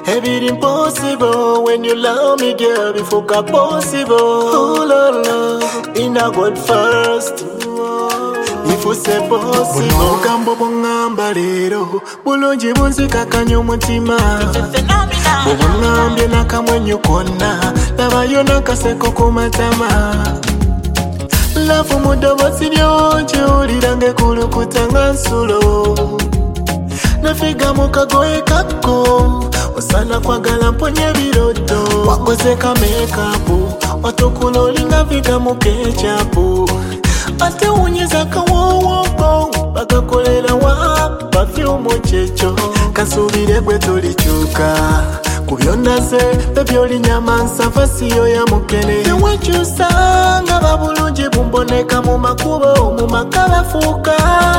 Everything possible when you love me, girl, before ka possible. Oh, love, in a God first. If you say possible, Bunogambo bongamba lero, bulungi bunzikakanya omutima. Bubungambye nakamwenyu konna, labayo nakaseko ku matama. Lafu muddoboozi lyonje owulira ng'ekulukuta nga nsulo. Nafiga mu kagoye kakko, osana kwagala mponye ebiroto. Wakoze ka makeup, watukula olinga viga mu ketchup. Ate wunyiza kawowoko, bakakolera wa perfume kyekyo. Kasuubire gwe tulikyuka, ku byondaze bebyo olinyama nsava siyo ya mukene. Tewekyusa nga babulungi bumboneka mu makubo mu maka bafuuka.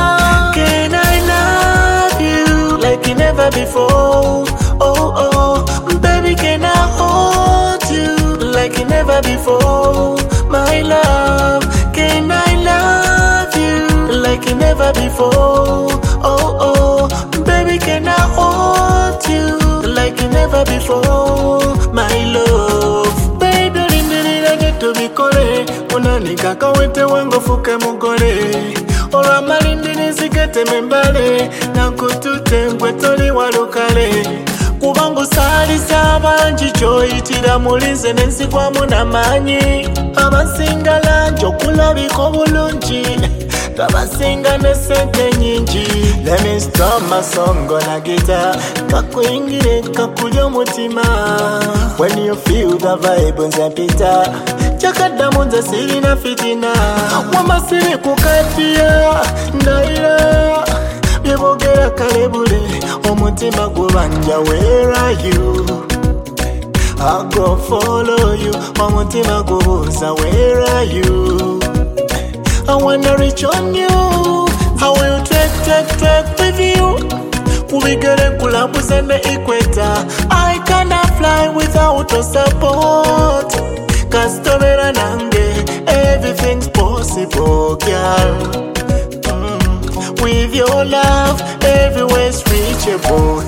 Can I love you like never before? Oh oh, baby can I hold you like never before? My love, can I love you like never before? Oh oh, baby can I hold you like never before? My love, baby lindirira nyeto bikole, unanika kawete wango fuke mugole. Olwa malindiri zigete membale, nakutute ngwe toli walukale. Kubangu salisa abangi kyoyitira mulize nensigwamu n'amaanyi. Abasingala njokulabika obulungi, tabasinga ne sente nyingi. Let me stop my song on a guitar, kakuyingire kakulya omutima. When you feel the vibe nzempita, kyakaddamu nze sirina fitina. Wama siri kukatiya ndayira, byebogera kale bule omutima gubanja. Where are you? I'll go follow you. Omutima gubuuza where are you? I wanna reach on you. I will take with you. Kubigere kulambuze ne equator. I cannot fly without your support. Kastomera nange, everything's possible, girl. With your love, everywhere's reachable.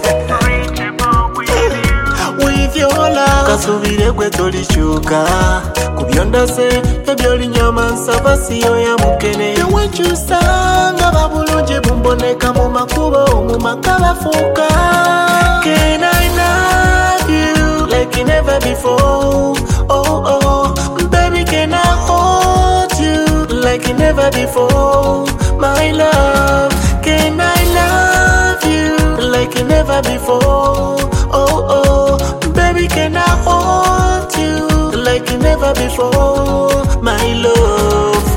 With your love, kasubire gwe tolikyuka, ku byondaze ebyo olinyama nsava siyo ya mukene. Tewekyusa nga babulungi bumboneka mu makubo mu maka bafuuka. Can I love you like never before? Oh oh, baby can I hold you like never before? My love, can I love you like never before? Oh oh, baby can I hold you like never before? My love,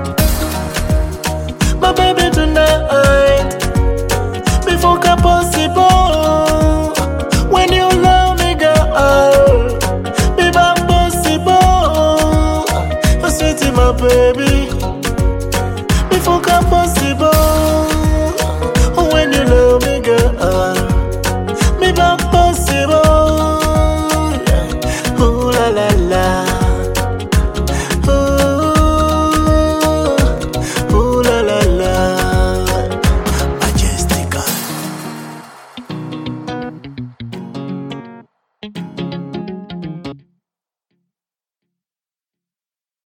my baby tonight, before ka possible. When you love me girl, be back possible. Oh sweetie my baby, before ka possible.